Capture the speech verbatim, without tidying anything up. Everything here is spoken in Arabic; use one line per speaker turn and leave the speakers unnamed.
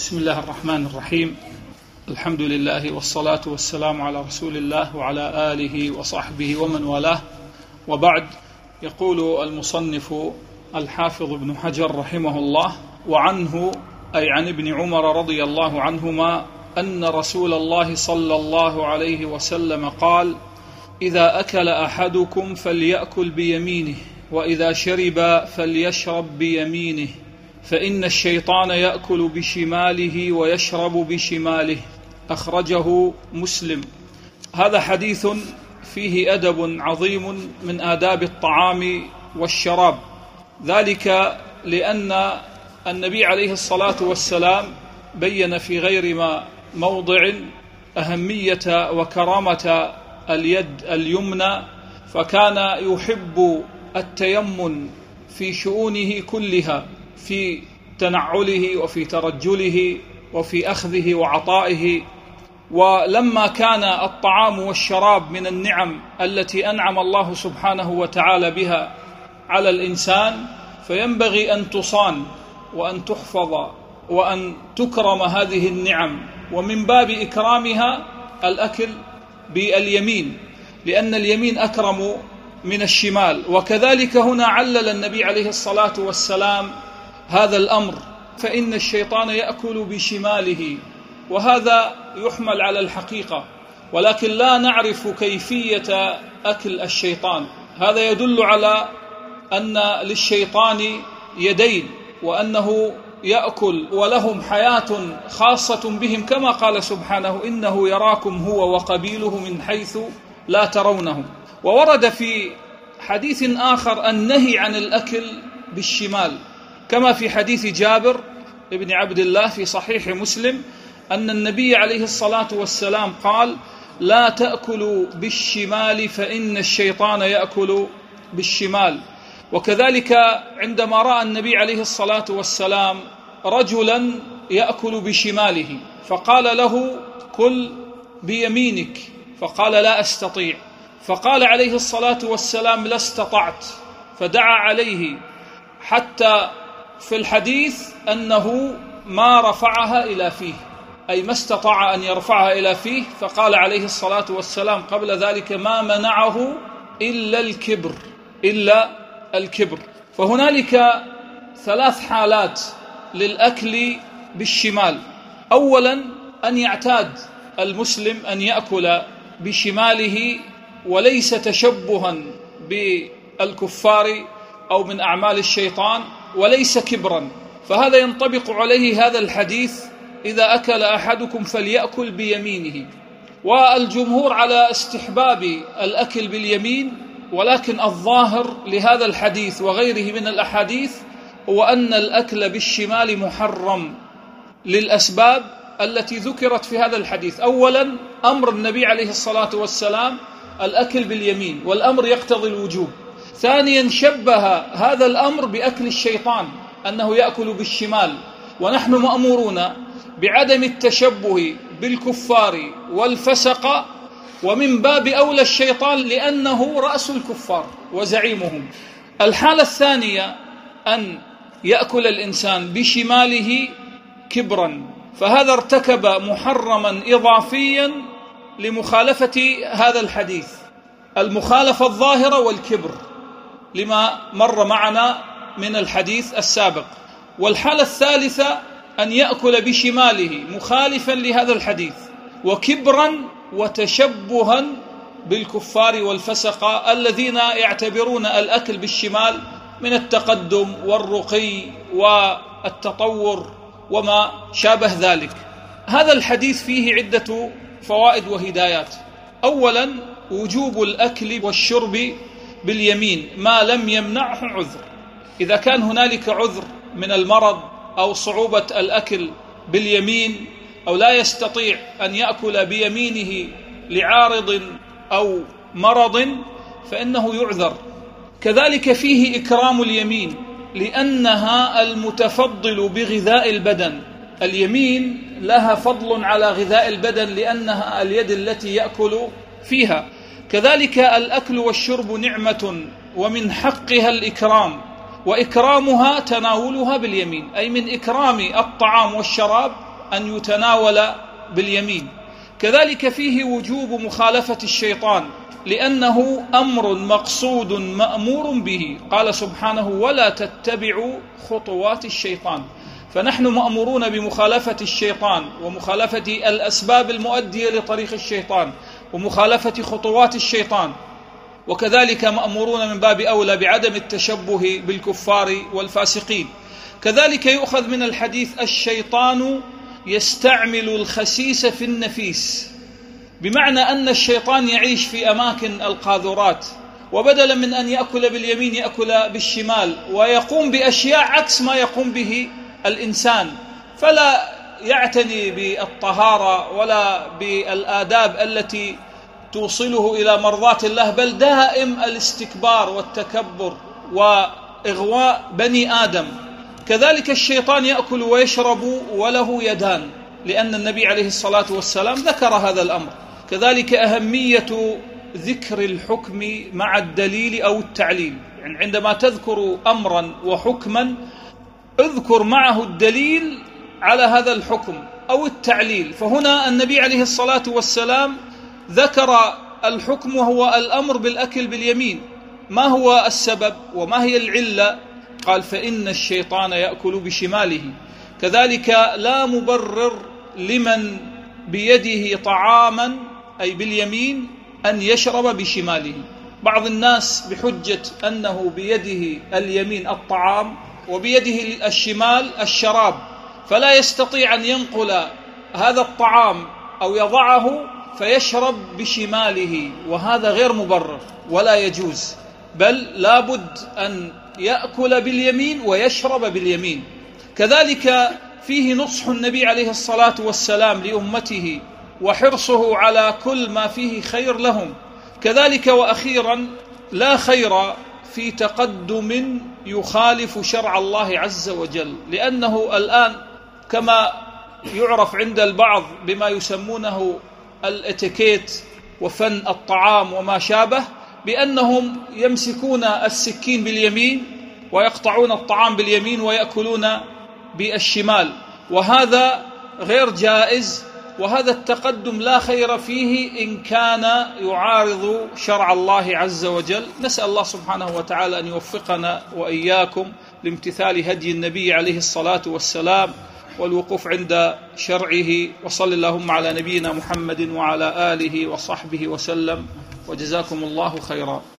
بسم الله الرحمن الرحيم. الحمد لله والصلاة والسلام على رسول الله وعلى آله وصحبه ومن والاه، وبعد. يقول المصنف الحافظ ابن حجر رحمه الله: وعنه أي عن ابن عمر رضي الله عنهما أن رسول الله صلى الله عليه وسلم قال: إذا أكل أحدكم فليأكل بيمينه، وإذا شرب فليشرب بيمينه، فإن الشيطان يأكل بشماله ويشرب بشماله. أخرجه مسلم. هذا حديث فيه أدب عظيم من آداب الطعام والشراب، ذلك لأن النبي عليه الصلاة والسلام بين في غير ما موضع أهمية وكرامة اليد اليمنى، فكان يحب التيمن في شؤونه كلها، في تنعله وفي ترجله وفي أخذه وعطائه. ولما كان الطعام والشراب من النعم التي أنعم الله سبحانه وتعالى بها على الإنسان، فينبغي أن تصان وأن تحفظ وأن تكرم هذه النعم، ومن باب إكرامها الأكل باليمين، لأن اليمين أكرم من الشمال. وكذلك هنا علل النبي عليه الصلاة والسلام هذا الأمر، فإن الشيطان يأكل بشماله، وهذا يحمل على الحقيقة، ولكن لا نعرف كيفية أكل الشيطان. هذا يدل على أن للشيطان يدين، وأنه يأكل ولهم حياة خاصة بهم، كما قال سبحانه: إنه يراكم هو وقبيله من حيث لا ترونهم. وورد في حديث آخر النهي عن الأكل بالشمال، كما في حديث جابر ابن عبد الله في صحيح مسلم أن النبي عليه الصلاة والسلام قال: لا تأكلوا بالشمال فإن الشيطان يأكل بالشمال. وكذلك عندما رأى النبي عليه الصلاة والسلام رجلا يأكل بشماله فقال له: كل بيمينك، فقال: لا أستطيع. فقال عليه الصلاة والسلام: لا استطعت، فدعا عليه، حتى في الحديث أنه ما رفعها إلى فيه، أي ما استطاع أن يرفعها إلى فيه. فقال عليه الصلاة والسلام قبل ذلك: ما منعه إلا الكبر، إلا الكبر. فهنالك ثلاث حالات للأكل بالشمال. أولا، أن يعتاد المسلم أن يأكل بشماله، وليس تشبها بالكفار أو من أعمال الشيطان، وليس كبرا، فهذا ينطبق عليه هذا الحديث: إذا أكل أحدكم فليأكل بيمينه. والجمهور على استحباب الأكل باليمين، ولكن الظاهر لهذا الحديث وغيره من الأحاديث هو أن الأكل بالشمال محرم للأسباب التي ذكرت في هذا الحديث. أولا، أمر النبي عليه الصلاة والسلام الأكل باليمين، والأمر يقتضي الوجوب. ثانيا، شبه هذا الأمر بأكل الشيطان، أنه يأكل بالشمال، ونحن مأمورون بعدم التشبه بالكفار والفسق، ومن باب أولى الشيطان لأنه رأس الكفار وزعيمهم. الحالة الثانية أن يأكل الإنسان بشماله كبرا، فهذا ارتكب محرما إضافيا لمخالفة هذا الحديث، المخالفة الظاهرة والكبر، لما مر معنا من الحديث السابق. والحالة الثالثة أن يأكل بشماله مخالفا لهذا الحديث، وكبرا وتشبها بالكفار والفسقة الذين يعتبرون الأكل بالشمال من التقدم والرقي والتطور وما شابه ذلك. هذا الحديث فيه عدة فوائد وهدايات. أولا، وجوب الأكل والشرب باليمين ما لم يمنعه عذر. إذا كان هنالك عذر من المرض أو صعوبة الأكل باليمين، أو لا يستطيع أن يأكل بيمينه لعارض أو مرض، فإنه يعذر. كذلك فيه إكرام اليمين، لأنها المتفضل بغذاء البدن. اليمين لها فضل على غذاء البدن لأنها اليد التي يأكل فيها. كذلك الأكل والشرب نعمة، ومن حقها الإكرام، وإكرامها تناولها باليمين، أي من إكرام الطعام والشراب أن يتناول باليمين. كذلك فيه وجوب مخالفة الشيطان، لأنه أمر مقصود مأمور به. قال سبحانه: ولا تتبعوا خطوات الشيطان. فنحن مأمورون بمخالفة الشيطان ومخالفة الأسباب المؤدية لطريق الشيطان ومخالفة خطوات الشيطان، وكذلك مأمورون من باب أولى بعدم التشبه بالكفار والفاسقين. كذلك يؤخذ من الحديث: الشيطان يستعمل الخسيس في النفيس، بمعنى أن الشيطان يعيش في أماكن القاذورات، وبدلا من أن يأكل باليمين يأكل بالشمال، ويقوم بأشياء عكس ما يقوم به الإنسان، فلا يعتني بالطهارة ولا بالآداب التي توصله إلى مرضاة الله، بل دائم الاستكبار والتكبر وإغواء بني آدم. كذلك الشيطان يأكل ويشرب وله يدان، لأن النبي عليه الصلاة والسلام ذكر هذا الأمر. كذلك أهمية ذكر الحكم مع الدليل أو التعليل، يعني عندما تذكر أمرا وحكما اذكر معه الدليل على هذا الحكم أو التعليل. فهنا النبي عليه الصلاة والسلام ذكر الحكم وهو الأمر بالأكل باليمين. ما هو السبب وما هي العلة؟ قال: فإن الشيطان يأكل بشماله. كذلك لا مبرر لمن بيده طعاما أي باليمين أن يشرب بشماله. بعض الناس بحجة أنه بيده اليمين الطعام وبيده الشمال الشراب، فلا يستطيع أن ينقل هذا الطعام أو يضعه فيشرب بشماله، وهذا غير مبرر ولا يجوز، بل لابد أن يأكل باليمين ويشرب باليمين. كذلك فيه نصح النبي عليه الصلاة والسلام لأمته وحرصه على كل ما فيه خير لهم. كذلك وأخيرا لا خير في تقدم يخالف شرع الله عز وجل، لأنه الآن كما يعرف عند البعض بما يسمونه الاتيكيت وفن الطعام وما شابه، بأنهم يمسكون السكين باليمين ويقطعون الطعام باليمين ويأكلون بالشمال، وهذا غير جائز، وهذا التقدم لا خير فيه إن كان يعارض شرع الله عز وجل. نسأل الله سبحانه وتعالى أن يوفقنا وإياكم لامتثال هدي النبي عليه الصلاة والسلام والوقوف عند شرعه. وصل اللهم على نبينا محمد وعلى آله وصحبه وسلم، وجزاكم الله خيرا.